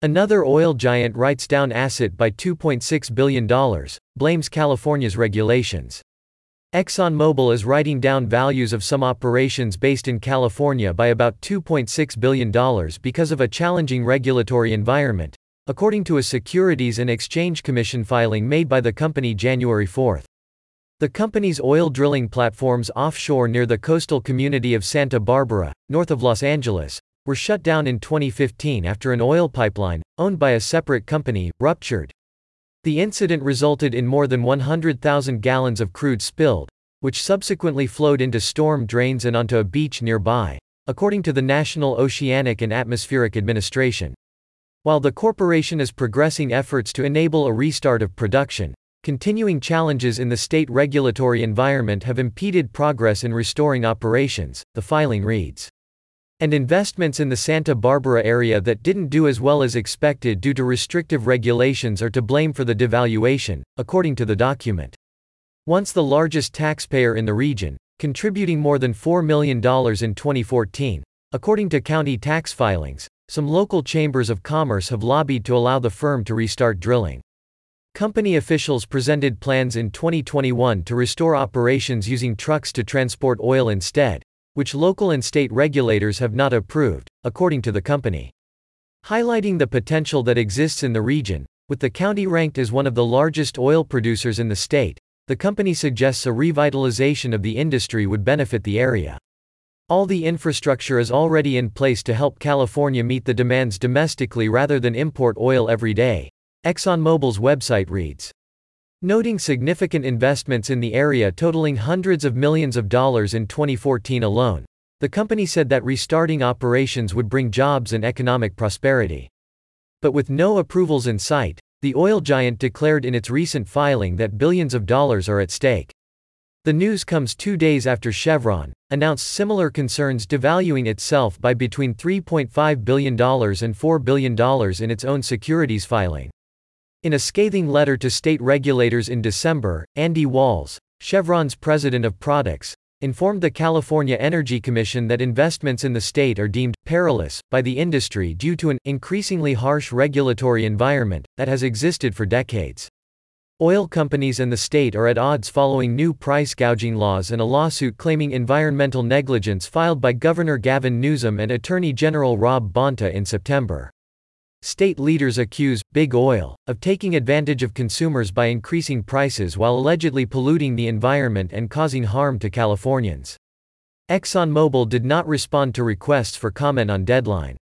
Another oil giant writes down asset by $2.6 billion, blames California's regulations. ExxonMobil is writing down values of some operations based in California by about $2.6 billion because of a challenging regulatory environment, according to a Securities and Exchange Commission filing made by the company January 4. The company's oil drilling platforms offshore near the coastal community of Santa Barbara, north of Los Angeles, were shut down in 2015 after an oil pipeline, owned by a separate company, ruptured. The incident resulted in more than 100,000 gallons of crude spilled, which subsequently flowed into storm drains and onto a beach nearby, according to the National Oceanic and Atmospheric Administration. While the corporation is progressing efforts to enable a restart of production, continuing challenges in the state regulatory environment have impeded progress in restoring operations, the filing reads. And investments in the Santa Barbara area that didn't do as well as expected due to restrictive regulations are to blame for the devaluation, according to the document. Once the largest taxpayer in the region, contributing more than $4 million in 2014, according to county tax filings, some local chambers of commerce have lobbied to allow the firm to restart drilling. Company officials presented plans in 2021 to restore operations using trucks to transport oil instead, which local and state regulators have not approved, according to the company. Highlighting the potential that exists in the region, with the county ranked as one of the largest oil producers in the state, the company suggests a revitalization of the industry would benefit the area. All the infrastructure is already in place to help California meet the demands domestically rather than import oil every day, ExxonMobil's website reads. Noting significant investments in the area totaling hundreds of millions of dollars in 2014 alone, the company said that restarting operations would bring jobs and economic prosperity. But with no approvals in sight, the oil giant declared in its recent filing that billions of dollars are at stake. The news comes 2 days after Chevron announced similar concerns, devaluing itself by between $3.5 billion and $4 billion in its own securities filing. In a scathing letter to state regulators in December, Andy Walls, Chevron's president of products, informed the California Energy Commission that investments in the state are deemed perilous by the industry due to an increasingly harsh regulatory environment that has existed for decades. Oil companies and the state are at odds following new price gouging laws and a lawsuit claiming environmental negligence filed by Governor Gavin Newsom and Attorney General Rob Bonta in September. State leaders accuse Big Oil of taking advantage of consumers by increasing prices while allegedly polluting the environment and causing harm to Californians. ExxonMobil did not respond to requests for comment on deadline.